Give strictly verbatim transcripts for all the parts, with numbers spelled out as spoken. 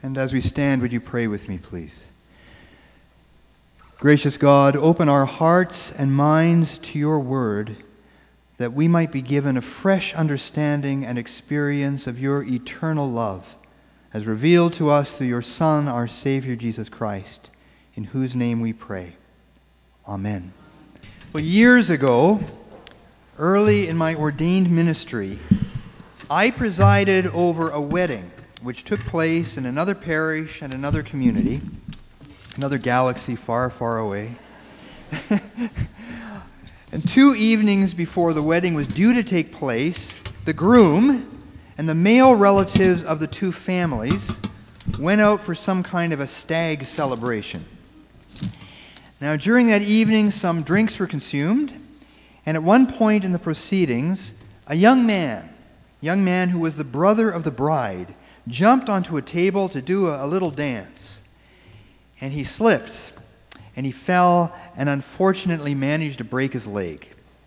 And as we stand, would you pray with me, please? Gracious God, open our hearts and minds to your word, that we might be given a fresh understanding and experience of your eternal love, as revealed to us through your Son, our Savior, Jesus Christ, in whose name we pray. Amen. Well, years ago, early in my ordained ministry, I presided over a wedding which took place in another parish and another community, another galaxy far, far away. And two evenings before the wedding was due to take place, the groom and the male relatives of the two families went out for some kind of a stag celebration. Now, during that evening, some drinks were consumed, and at one point in the proceedings, a young man, young man who was the brother of the bride, jumped onto a table to do a, a little dance. And he slipped, and he fell, and unfortunately managed to break his leg.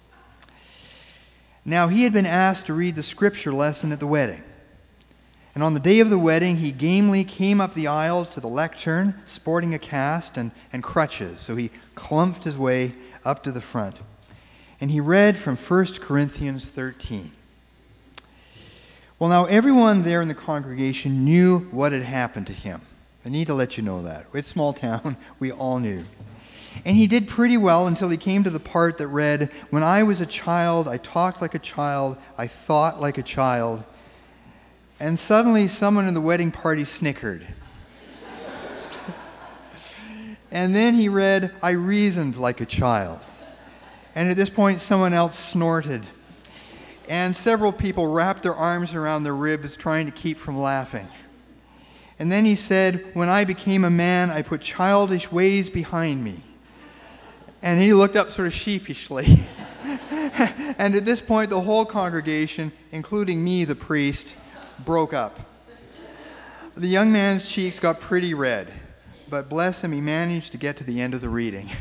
Now, he had been asked to read the scripture lesson at the wedding. And on the day of the wedding, he gamely came up the aisle to the lectern, sporting a cast and, and crutches. So he clumped his way up to the front. And he read from First Corinthians thirteen. Well, now, everyone there in the congregation knew what had happened to him. I need to let you know that. It's a small town. We all knew. And he did pretty well until he came to the part that read, "When I was a child, I talked like a child, I thought like a child." And suddenly someone in the wedding party snickered. And then he read, "I reasoned like a child." And at this point someone else snorted. And several people wrapped their arms around their ribs trying to keep from laughing. And then he said, "When I became a man, I put childish ways behind me." And he looked up sort of sheepishly. And at this point, the whole congregation, including me, the priest, broke up. The young man's cheeks got pretty red, but bless him, he managed to get to the end of the reading.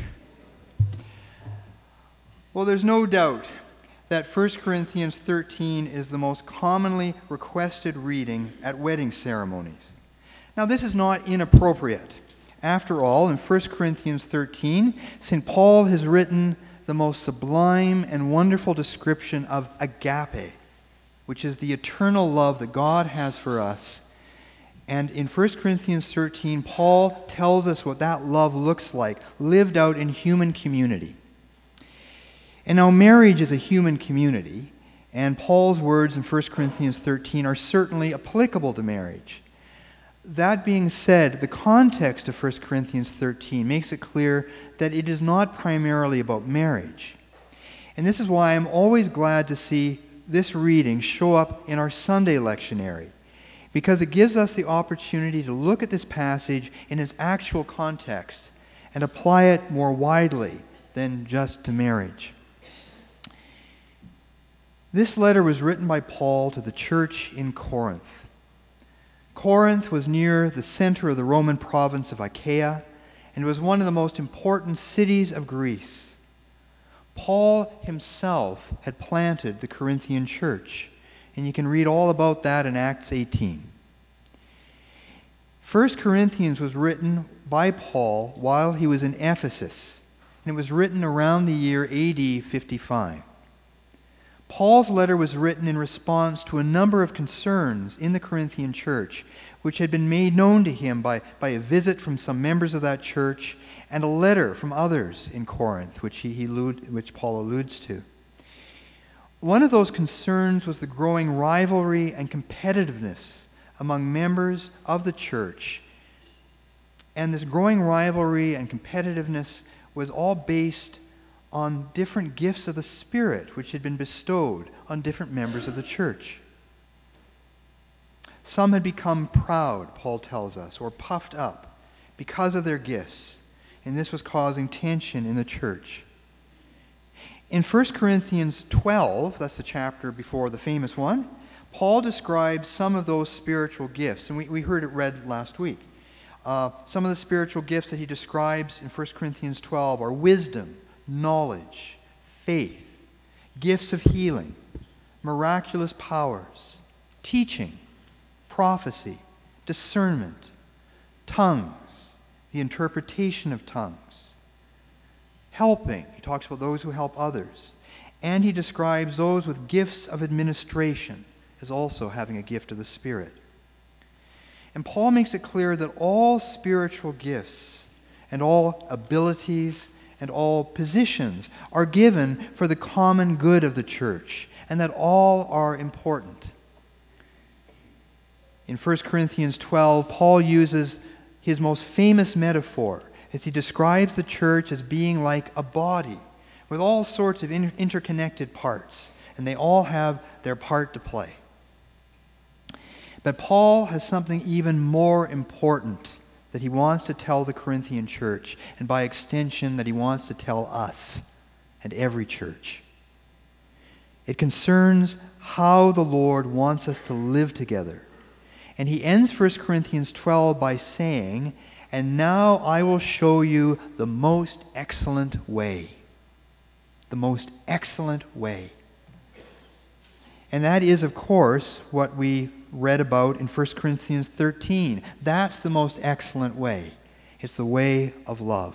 Well, there's no doubt that First Corinthians thirteen is the most commonly requested reading at wedding ceremonies. Now, this is not inappropriate. After all, in First Corinthians thirteen, Saint Paul has written the most sublime and wonderful description of agape, which is the eternal love that God has for us. And in First Corinthians thirteen, Paul tells us what that love looks like, lived out in human community. And now marriage is a human community, and Paul's words in First Corinthians thirteen are certainly applicable to marriage. That being said, the context of First Corinthians thirteen makes it clear that it is not primarily about marriage. And this is why I'm always glad to see this reading show up in our Sunday lectionary, because it gives us the opportunity to look at this passage in its actual context and apply it more widely than just to marriage. This letter was written by Paul to the church in Corinth. Corinth was near the center of the Roman province of Achaia, and was one of the most important cities of Greece. Paul himself had planted the Corinthian church, and you can read all about that in Acts eighteen. First Corinthians was written by Paul while he was in Ephesus, and it was written around the year A D fifty-five. Paul's letter was written in response to a number of concerns in the Corinthian church, which had been made known to him by, by a visit from some members of that church and a letter from others in Corinth, which, he, he allude, which Paul alludes to. One of those concerns was the growing rivalry and competitiveness among members of the church. And this growing rivalry and competitiveness was all based on different gifts of the Spirit which had been bestowed on different members of the church. Some had become proud, Paul tells us, or puffed up because of their gifts, and this was causing tension in the church. In First Corinthians twelve, that's the chapter before the famous one, Paul describes some of those spiritual gifts, and we, we heard it read last week. Uh, some of the spiritual gifts that he describes in First Corinthians twelve are wisdom, knowledge, faith, gifts of healing, miraculous powers, teaching, prophecy, discernment, tongues, the interpretation of tongues. Helping, he talks about those who help others. And he describes those with gifts of administration as also having a gift of the Spirit. And Paul makes it clear that all spiritual gifts and all abilities and all positions are given for the common good of the church, and that all are important. In First Corinthians twelve, Paul uses his most famous metaphor as he describes the church as being like a body with all sorts of inter- interconnected parts, and they all have their part to play. But Paul has something even more important that he wants to tell the Corinthian church, and by extension that he wants to tell us and every church. It concerns how the Lord wants us to live together. And he ends First Corinthians twelve by saying, "And now I will show you the most excellent way." The most excellent way. And that is, of course, what we read about in First Corinthians thirteen. That's the most excellent way. It's the way of love.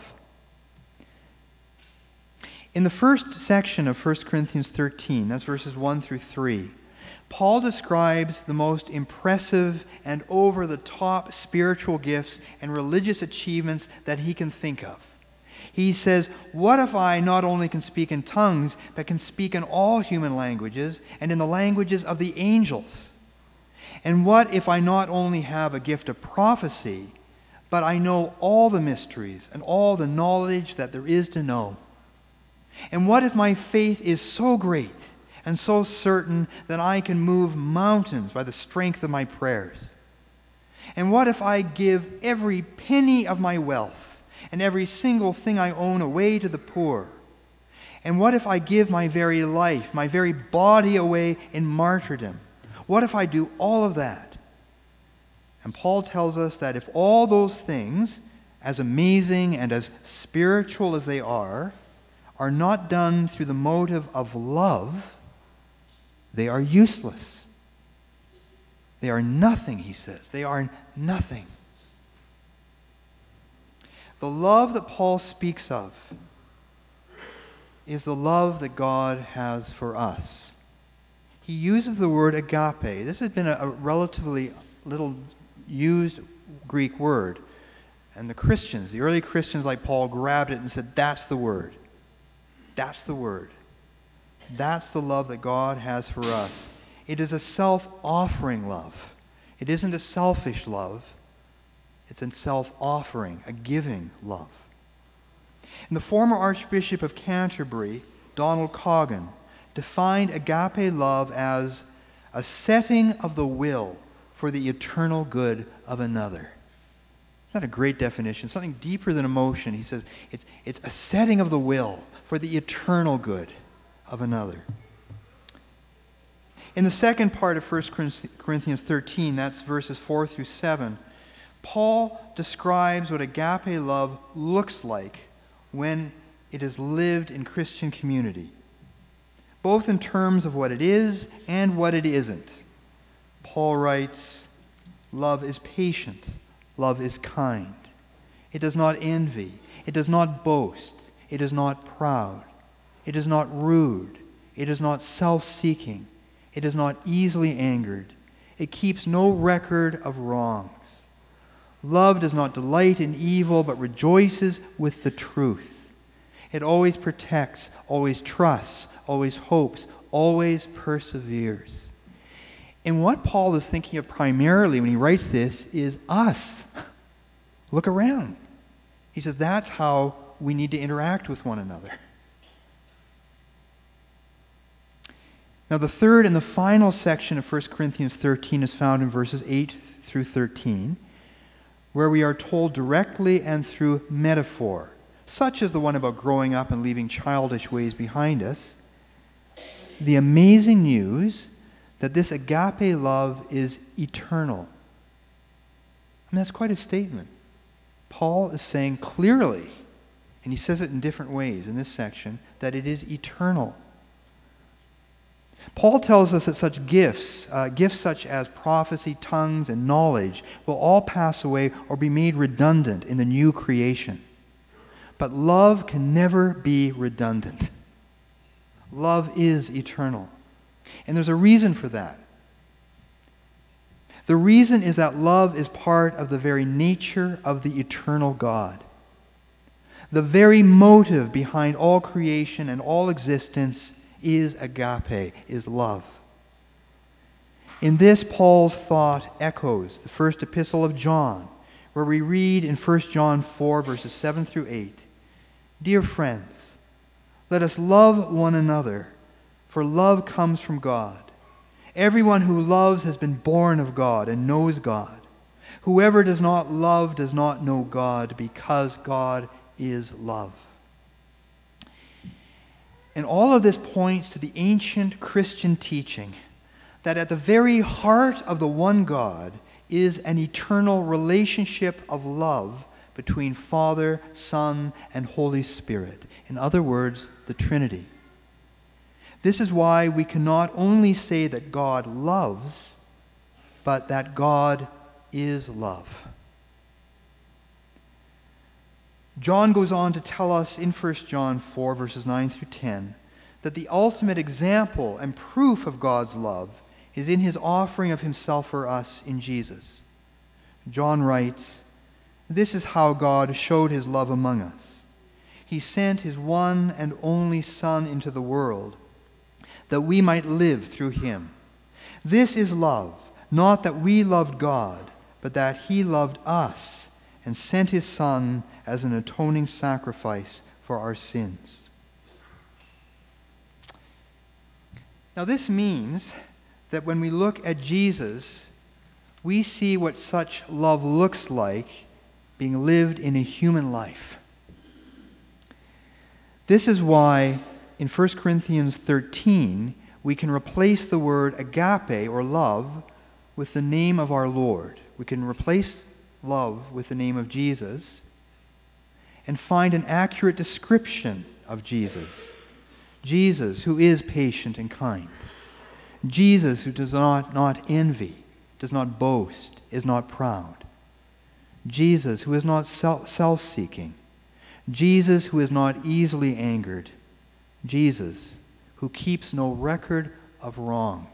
In the first section of First Corinthians thirteen, that's verses one through three, Paul describes the most impressive and over-the-top spiritual gifts and religious achievements that he can think of. He says, what if I not only can speak in tongues, but can speak in all human languages and in the languages of the angels? And what if I not only have a gift of prophecy, but I know all the mysteries and all the knowledge that there is to know? And what if my faith is so great and so certain that I can move mountains by the strength of my prayers? And what if I give every penny of my wealth and every single thing I own away to the poor? And what if I give my very life, my very body away in martyrdom? What if I do all of that? And Paul tells us that if all those things, as amazing and as spiritual as they are, are not done through the motive of love, they are useless. They are nothing, he says. They are nothing. The love that Paul speaks of is the love that God has for us. He uses the word agape. This has been a, a relatively little used Greek word. And the Christians, the early Christians like Paul, grabbed it and said, that's the word. That's the word. That's the love that God has for us. It is a self-offering love. It isn't a selfish love. It's a self-offering, a giving love. And the former Archbishop of Canterbury, Donald Coggan, defined agape love as a setting of the will for the eternal good of another. Isn't that a great definition? Something deeper than emotion. He says it's, it's a setting of the will for the eternal good of another. In the second part of First Corinthians thirteen, that's verses four through seven, Paul describes what agape love looks like when it is lived in Christian community, both in terms of what it is and what it isn't. Paul writes, love is patient, love is kind. It does not envy, it does not boast, it is not proud, it is not rude, it is not self-seeking, it is not easily angered, it keeps no record of wrongs. Love does not delight in evil, but rejoices with the truth. It always protects, always trusts, always hopes, always perseveres. And what Paul is thinking of primarily when he writes this is us. Look around. He says that's how we need to interact with one another. Now the third and the final section of First Corinthians thirteen is found in verses eight through thirteen, where we are told directly and through metaphor, such as the one about growing up and leaving childish ways behind us, the amazing news that this agape love is eternal. I mean, that's quite a statement. Paul is saying clearly, and he says it in different ways in this section, that it is eternal. Paul tells us that such gifts, uh, gifts such as prophecy, tongues, and knowledge, will all pass away or be made redundant in the new creation. But love can never be redundant. Love is eternal. And there's a reason for that. The reason is that love is part of the very nature of the eternal God. The very motive behind all creation and all existence is agape, is love. In this, Paul's thought echoes the first epistle of John, where we read in First John four, verses seven through eight, "Dear friends, let us love one another, for love comes from God. Everyone who loves has been born of God and knows God. Whoever does not love does not know God, because God is love." And all of this points to the ancient Christian teaching that at the very heart of the one God is an eternal relationship of love between Father, Son, and Holy Spirit. In other words, the Trinity. This is why we can not only say that God loves, but that God is love. John goes on to tell us in First John four, verses nine through ten, that the ultimate example and proof of God's love is in His offering of Himself for us in Jesus. John writes, "This is how God showed His love among us. He sent His one and only Son into the world, that we might live through Him. This is love, not that we loved God, but that He loved us and sent His Son as an atoning sacrifice for our sins." Now this means that when we look at Jesus, we see what such love looks like being lived in a human life. This is why in First Corinthians thirteen we can replace the word agape, or love, with the name of our Lord. We can replace love with the name of Jesus and find an accurate description of Jesus. Jesus, who is patient and kind. Jesus, who does not, not envy, does not boast, is not proud. Jesus, who is not self-seeking. Jesus, who is not easily angered. Jesus, who keeps no record of wrongs.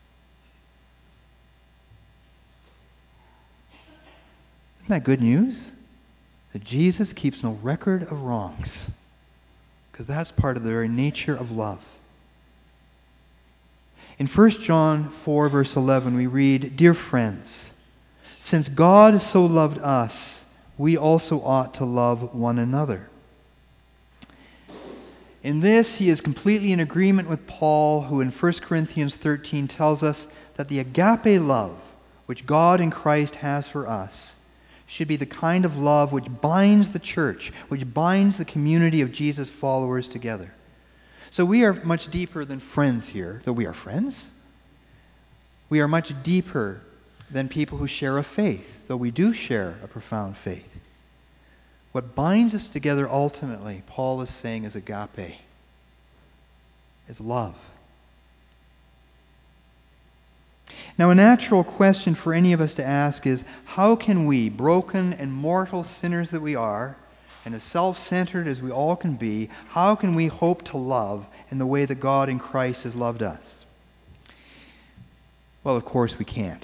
Isn't that good news? That Jesus keeps no record of wrongs. Because that's part of the very nature of love. In First John four, verse eleven, we read, "Dear friends, since God so loved us, we also ought to love one another." In this, he is completely in agreement with Paul, who in First Corinthians thirteen tells us that the agape love which God in Christ has for us should be the kind of love which binds the church, which binds the community of Jesus' followers together. So we are much deeper than friends here, though we are friends. We are much deeper than people who share a faith, though we do share a profound faith. What binds us together ultimately, Paul is saying, is agape, is love. Now, a natural question for any of us to ask is, how can we, broken and mortal sinners that we are, and as self-centered as we all can be, how can we hope to love in the way that God in Christ has loved us? Well, of course we can't.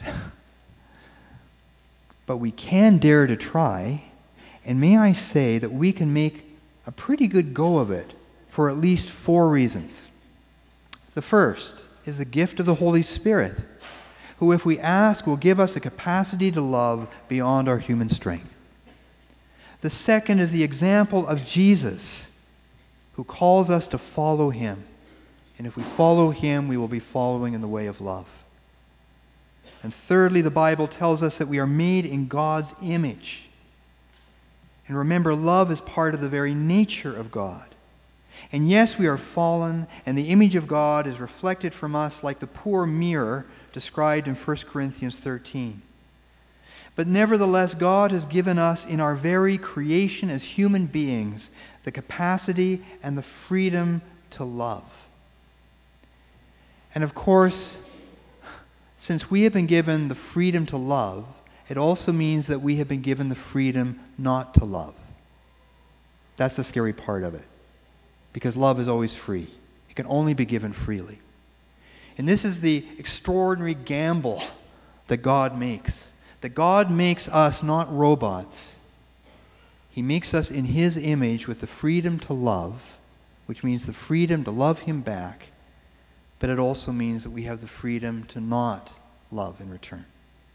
But we can dare to try, and may I say that we can make a pretty good go of it for at least four reasons. The first is the gift of the Holy Spirit, who, if we ask, will give us a capacity to love beyond our human strength. The second is the example of Jesus, who calls us to follow Him. And if we follow Him, we will be following in the way of love. And thirdly, the Bible tells us that we are made in God's image. And remember, love is part of the very nature of God. And yes, we are fallen, and the image of God is reflected from us like the poor mirror described in First Corinthians thirteen. But nevertheless, God has given us in our very creation as human beings the capacity and the freedom to love. And of course, since we have been given the freedom to love, it also means that we have been given the freedom not to love. That's the scary part of it. Because love is always free. It can only be given freely. And this is the extraordinary gamble that God makes. That God makes us not robots. He makes us in His image with the freedom to love, which means the freedom to love Him back, but it also means that we have the freedom to not love in return.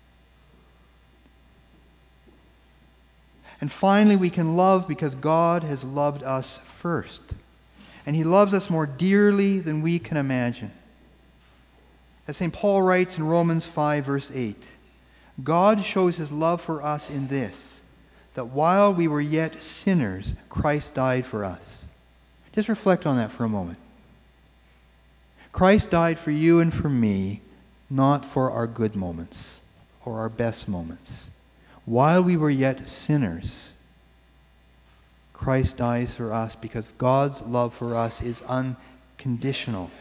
And finally, we can love because God has loved us first. And He loves us more dearly than we can imagine. As Saint Paul writes in Romans five, verse eight, God shows His love for us in this, that while we were yet sinners, Christ died for us. Just reflect on that for a moment. Christ died for you and for me, not for our good moments or our best moments. While we were yet sinners, Christ dies for us because God's love for us is unconditional.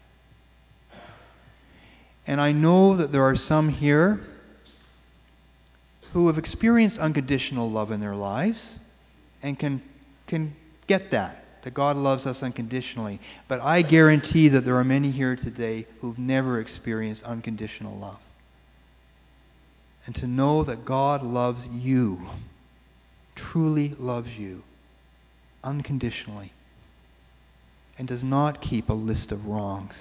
And I know that there are some here who have experienced unconditional love in their lives and can, can get that, that God loves us unconditionally. But I guarantee that there are many here today who've never experienced unconditional love. And to know that God loves you, truly loves you, unconditionally, and does not keep a list of wrongs.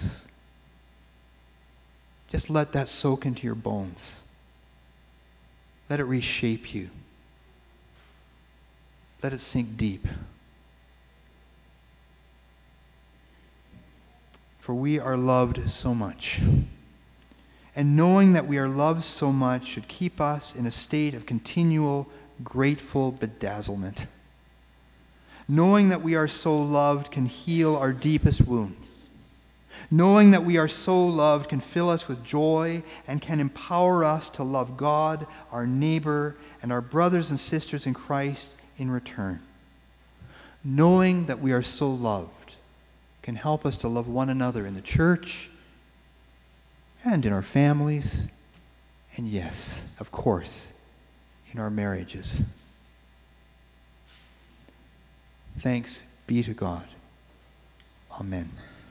Just let that soak into your bones. Let it reshape you. Let it sink deep. For we are loved so much. And knowing that we are loved so much should keep us in a state of continual, grateful bedazzlement. Knowing that we are so loved can heal our deepest wounds. Knowing that we are so loved can fill us with joy and can empower us to love God, our neighbor, and our brothers and sisters in Christ in return. Knowing that we are so loved can help us to love one another in the church and in our families, and yes, of course, in our marriages. Thanks be to God. Amen.